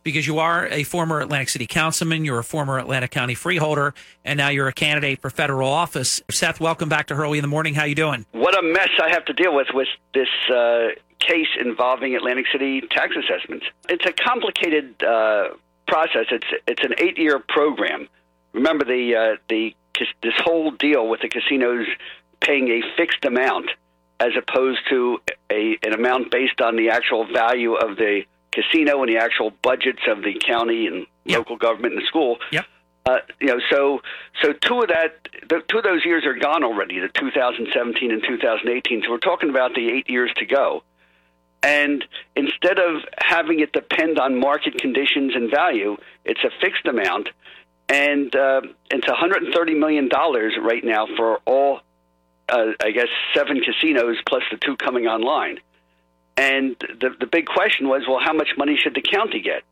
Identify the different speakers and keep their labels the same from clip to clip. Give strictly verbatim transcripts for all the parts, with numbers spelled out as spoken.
Speaker 1: because you are a former Atlantic City councilman, you're a former Atlantic County freeholder, and now you're a candidate for federal office. Seth, welcome back to Hurley in the Morning. How you doing?
Speaker 2: What a mess I have to deal with with this uh, case involving Atlantic City tax assessments. It's a complicated uh, process. It's it's an eight-year program. Remember, the uh, the this whole deal with the casinos paying a fixed amount as opposed to a an amount based on the actual value of the casino and the actual budgets of the county and
Speaker 1: yep.
Speaker 2: local government and the school.
Speaker 1: Yep.
Speaker 2: Uh, you know, so so two of that, the, two of those years are gone already, the two thousand seventeen and two thousand eighteen. So we're talking about the eight years to go. And instead of having it depend on market conditions and value, it's a fixed amount. And uh, it's one hundred thirty million dollars right now for all, uh, I guess, seven casinos plus the two coming online. And the the big question was, well, how much money should the county get?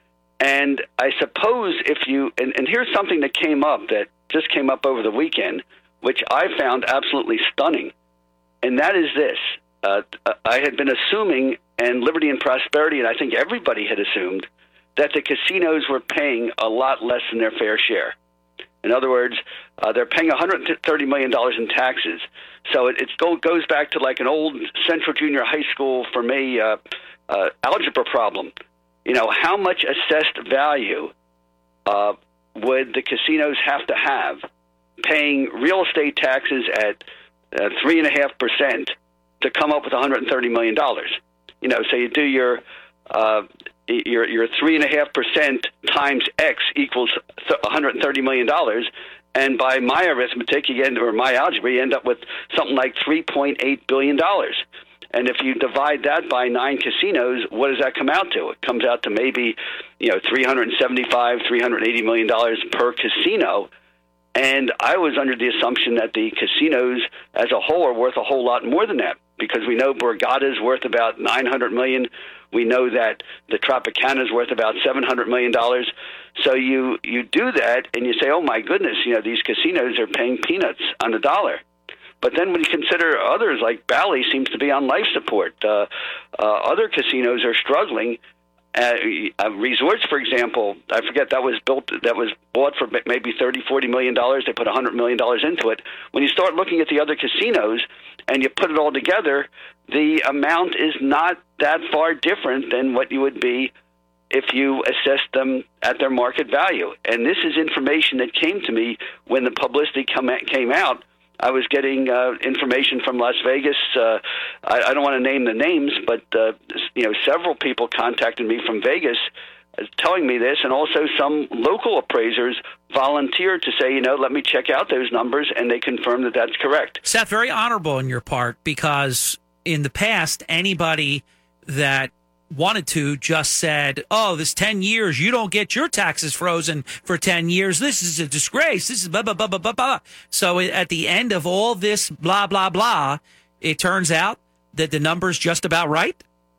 Speaker 2: And I suppose if you, and, and here's something that came up that just came up over the weekend, which I found absolutely stunning. And that is this. Uh, I had been assuming, and Liberty and Prosperity, and I think everybody had assumed, that the casinos were paying a lot less than their fair share. In other words, uh, they're paying one hundred thirty million dollars in taxes. So it, it goes back to like an old Central Junior High School, for me, uh, uh, algebra problem. You know, how much assessed value uh, would the casinos have to have paying real estate taxes at uh, three point five percent to come up with one hundred thirty million dollars? You know, so you do your... Uh, Your your three and a half percent times X equals one hundred thirty million dollars, and by my arithmetic, you end, or my algebra, you end up with something like three point eight billion dollars. And if you divide that by nine casinos, what does that come out to? It comes out to maybe, you know, three hundred seventy-five, three hundred eighty million dollars per casino. And I was under the assumption that the casinos as a whole are worth a whole lot more than that, because we know Borgata is worth about nine hundred million dollars. We know that the Tropicana is worth about seven hundred million dollars. So you, you do that, and you say, oh, my goodness, you know, these casinos are paying peanuts on the dollar. But then when you consider others, like Bally seems to be on life support. Uh, uh, other casinos are struggling. Uh, uh, resorts, for example, I forget, that was built, that was bought for maybe thirty, forty million dollars. They put one hundred million dollars into it. When you start looking at the other casinos and you put it all together, the amount is not that far different than what you would be if you assessed them at their market value. And this is information that came to me when the publicity come, came out. I was getting uh, information from Las Vegas. Uh, I, I don't want to name the names, but uh, you know, several people contacted me from Vegas uh, telling me this, and also some local appraisers volunteered to say, you know, let me check out those numbers, and they confirmed that that's correct.
Speaker 1: Seth, very honorable on your part, because in the past, anybody that wanted to just said, oh, this ten years, you don't get your taxes frozen for ten years. This is a disgrace. This is blah, blah, blah, blah, blah, blah. So at the end of all this blah, blah, blah, it turns out that the number's just about right?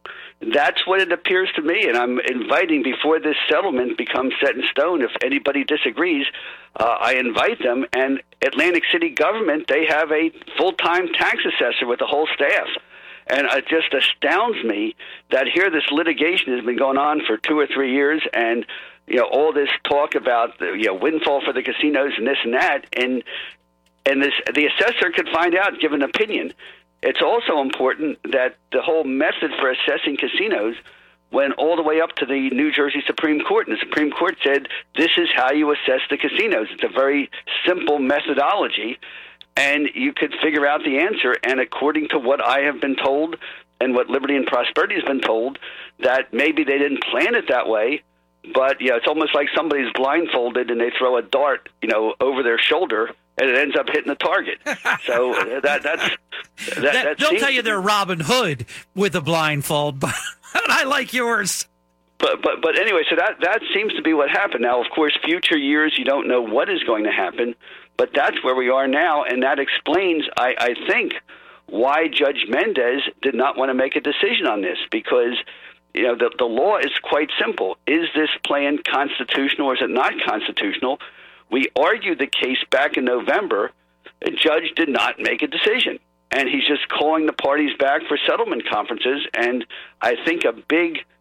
Speaker 2: That's what it appears to me, and I'm inviting, before this settlement becomes set in stone, if anybody disagrees, uh, I invite them. And Atlantic City government, they have a full-time tax assessor with a whole staff. And it just astounds me that here this litigation has been going on for two or three years, and you know, all this talk about the, you know, windfall for the casinos and this and that, and and this the assessor could find out, give an opinion. It's also important that the whole method for assessing casinos went all the way up to the New Jersey Supreme Court, and the Supreme Court said this is how you assess the casinos. It's a very simple methodology. And you could figure out the answer. And according to what I have been told and what Liberty and Prosperity has been told, that maybe they didn't plan it that way. But, yeah, it's almost like somebody's blindfolded and they throw a dart, you know, over their shoulder, and it ends up hitting the target. So that that's... That,
Speaker 1: that,
Speaker 2: that
Speaker 1: they'll
Speaker 2: seems
Speaker 1: tell you they're Robin Hood with a blindfold, but I like yours.
Speaker 2: But but but anyway, so that, that seems to be what happened. Now, of course, future years, you don't know what is going to happen. But that's where we are now, and that explains, I, I think, why Judge Mendez did not want to make a decision on this, because you know the, the law is quite simple. Is this plan constitutional or is it not constitutional? We argued the case back in November. The judge did not make a decision, and he's just calling the parties back for settlement conferences, and I think a big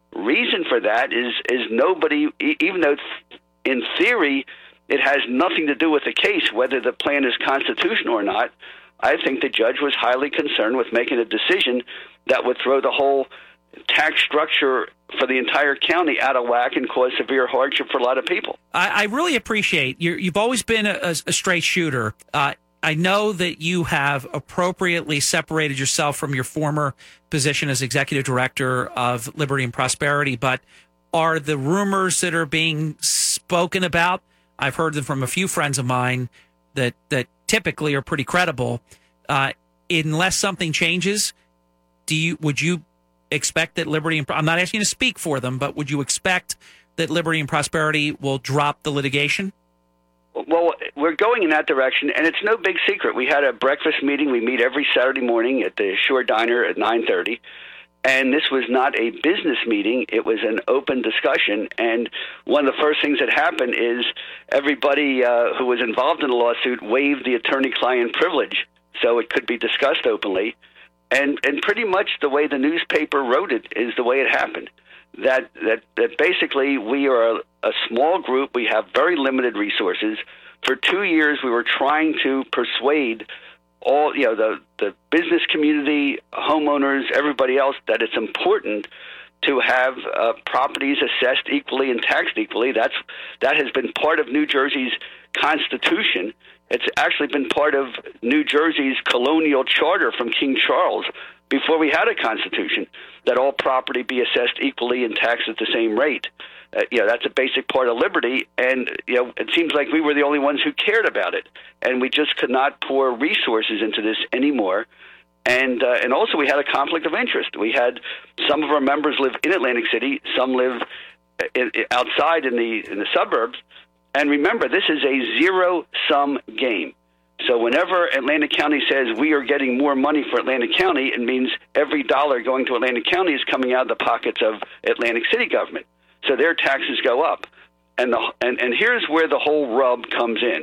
Speaker 2: reason for that is is nobody, even though in theory it has nothing to do with the case, whether the plan is constitutional or not. I think the judge was highly concerned with making a decision that would throw the whole tax structure for the entire county out of whack and cause severe hardship for a lot of people.
Speaker 1: I, I really appreciate you. You've always been a, a straight shooter. Uh, I know that you have appropriately separated yourself from your former position as executive director of Liberty and Prosperity, but are the rumors that are being spoken about, I've heard them from a few friends of mine that, that typically are pretty credible. Uh, unless something changes, do you would you expect that Liberty and I'm not asking you to speak for them, but would you expect that Liberty and Prosperity will drop the litigation?
Speaker 2: Well, we're going in that direction, and it's no big secret. We had a breakfast meeting. We meet every Saturday morning at the Shore Diner at nine thirty, and this was not a business meeting. It was an open discussion, and one of the first things that happened is everybody uh, who was involved in the lawsuit waived the attorney-client privilege, so it could be discussed openly. And and pretty much the way the newspaper wrote it is the way it happened. That that that basically we are a, a small group. We have very limited resources. For two years, we were trying to persuade all you know the the business community, homeowners, everybody else that it's important to have uh, properties assessed equally and taxed equally. That's that has been part of New Jersey's Constitution. It's actually been part of New Jersey's colonial charter from King Charles before we had a constitution, that all property be assessed equally and taxed at the same rate. Uh, you know, that's a basic part of liberty, and you know, it seems like we were the only ones who cared about it, and we just could not pour resources into this anymore. And uh, and also we had a conflict of interest. We had some of our members live in Atlantic City, some live in, outside in the in the suburbs. And remember, this is a zero-sum game. So whenever Atlantic County says we are getting more money for Atlantic County, it means every dollar going to Atlantic County is coming out of the pockets of Atlantic City government. So their taxes go up. And, the, and, and here's where the whole rub comes in.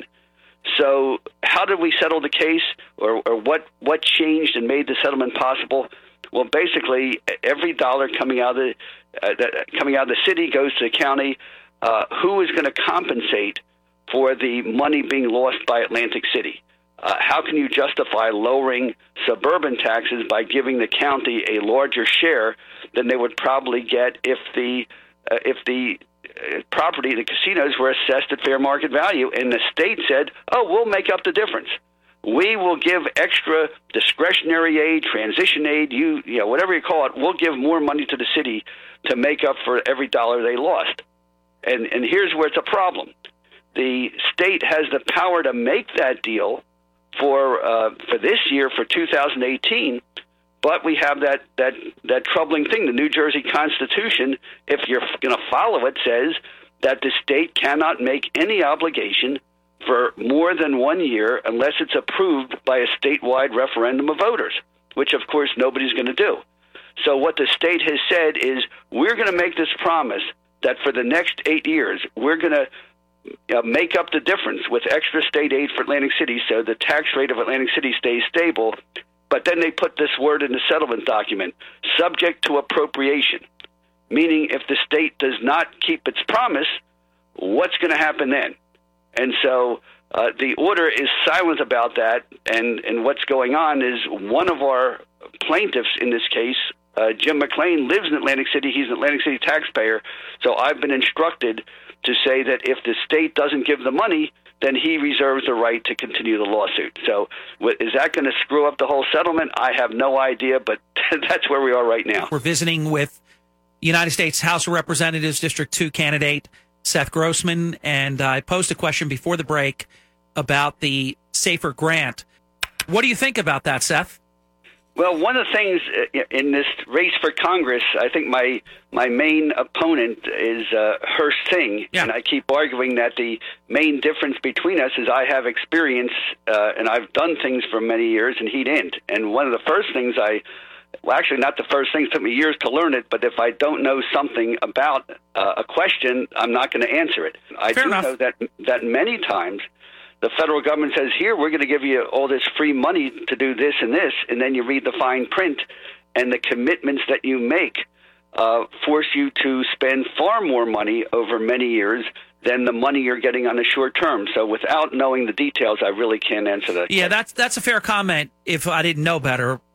Speaker 2: So how did we settle the case, or, or what, what changed and made the settlement possible? Well, basically, every dollar coming out of the, uh, the, coming out of the city goes to the county. Uh, who is going to compensate for the money being lost by Atlantic City? Uh, how can you justify lowering suburban taxes by giving the county a larger share than they would probably get if the uh, if the uh, property, the casinos, were assessed at fair market value? And the state said, "Oh, we'll make up the difference. We will give extra discretionary aid, transition aid, you you know whatever you call it. We'll give more money to the city to make up for every dollar they lost." And, and here's where it's a problem. The state has the power to make that deal for uh, for this year, for two thousand eighteen, but we have that, that, that troubling thing. The New Jersey Constitution, if you're going to follow it, says that the state cannot make any obligation for more than one year unless it's approved by a statewide referendum of voters, which, of course, nobody's going to do. So what the state has said is, we're going to make this promise that for the next eight years, we're going to uh, make up the difference with extra state aid for Atlantic City so the tax rate of Atlantic City stays stable. But then they put this word in the settlement document, subject to appropriation, meaning if the state does not keep its promise, what's going to happen then? And so uh, the order is silent about that, and, and what's going on is one of our plaintiffs in this case, Uh, Jim McLean, lives in Atlantic City. He's an Atlantic City taxpayer. So I've been instructed to say that if the state doesn't give the money, then he reserves the right to continue the lawsuit. So is that going to screw up the whole settlement? I have no idea, but that's where we are right now.
Speaker 1: We're visiting with United States House of Representatives District two candidate Seth Grossman, and I posed a question before the break about the SAFER grant. What do you think about that, Seth?
Speaker 2: Well, one of the things in this race for Congress, I think my my main opponent is uh, Hearst Singh, yeah. And I keep arguing that the main difference between us is I have experience uh, and I've done things for many years, and he didn't. And one of the first things I, well, actually not the first thing, it took me years to learn it, but if I don't know something about uh, a question, I'm not going to answer it. I
Speaker 1: Fair
Speaker 2: do
Speaker 1: enough.
Speaker 2: know that that many times the federal government says, here, we're going to give you all this free money to do this and this, and then you read the fine print and the commitments that you make uh, force you to spend far more money over many years than the money you're getting on the short term. So without knowing the details, I really can't answer that.
Speaker 1: Yeah, that's that's a fair comment if I didn't know better.